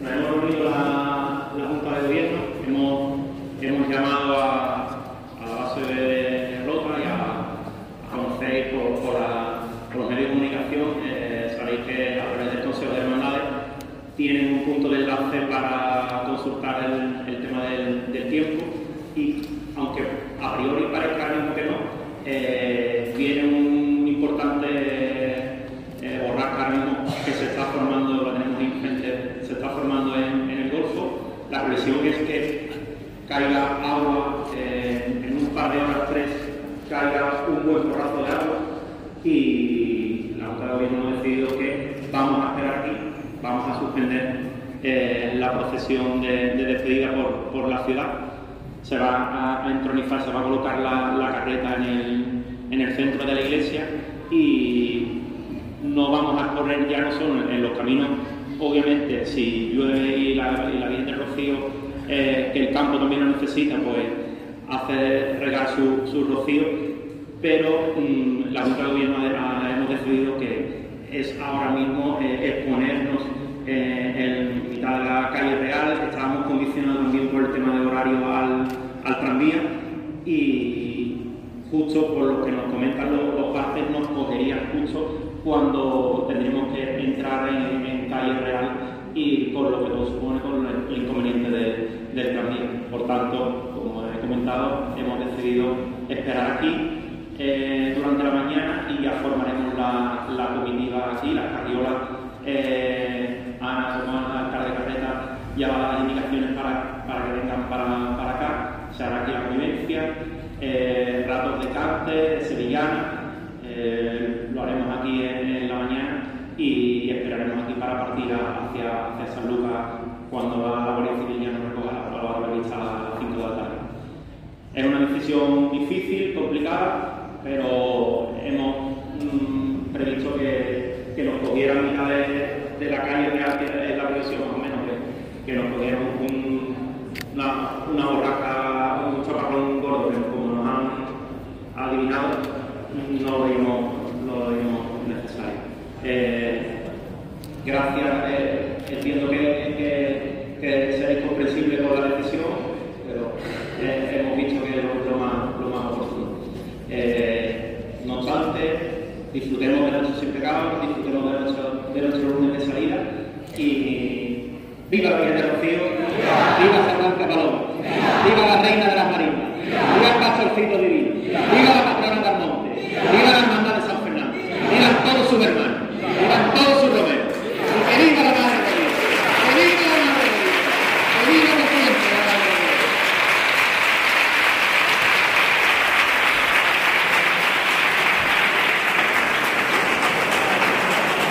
nos hemos reunido la Junta de Gobierno, hemos llamado a la base de Rota y a conocer por los medios de comunicación. Sabéis que a través del Consejo de Hermandades tienen un punto de enlace para consultar el tema del tiempo y, aunque a priori parezca mismo que no, viene un importante borrasca ahora mismo que se está formando, lo tenemos enfrente, se está formando en el Golfo. La previsión es que caiga agua en un par de horas, 3, caiga un buen porrazo de agua, y la Junta de Gobierno ha decidido que vamos a esperar aquí, vamos a suspender la procesión de despedida por la ciudad. Se va a entronizar, se va a colocar la carreta en el centro de la iglesia y no vamos a correr ya no solo en los caminos, obviamente si llueve y la Virgen del Rocío, que el campo también lo necesita, pues hace regar su rocío, pero la Junta de Gobierno hemos decidido que es ahora mismo exponernos en mitad de la calle Real. Estábamos condicionados también por el tema de horario al tranvía, y justo por lo que nos comentan los partes nos cogerían justo cuando tendríamos que entrar en calle Real, y por lo que todo supone con el inconveniente del tranvía. Por tanto, como he comentado, hemos decidido esperar aquí durante la mañana y ya formaremos la comitiva aquí, las carriolas. Ana Tomás, la alcalde de Carreta, ya va a dar las indicaciones para que vengan para acá. Se hará aquí la convivencia, ratos de cante, de sevillana, lo haremos aquí en la mañana y esperaremos aquí para partir hacia San Lucas cuando la Guardia Civil ya nos recoja la hora prevista a las 5 de la tarde. Es una decisión difícil, complicada, pero hemos previsto que nos cogieran a mitad de la calle Real, que es la previsión más o menos, que nos cogieran una borraja, un chaparrón gordo, que como nos han adivinado, no lo vimos necesario. Gracias, entiendo que seréis comprensibles con la decisión, pero hemos visto que es lo más oportuno. No obstante, disfrutemos de nuestro sin pecado, disfrutemos de nuestro lunes de salida, y ¡viva la Virgen del Rocío! ¡Viva San Blanca Paloma! ¡Viva la Reina de las Marismas! ¡Viva el Pastorcito Divino! ¡Viva la Patrona del Monte! ¡Viva la Hermandad de San Fernando! ¡Vivan todos sus hermanos! ¡Vivan todos sus romeros!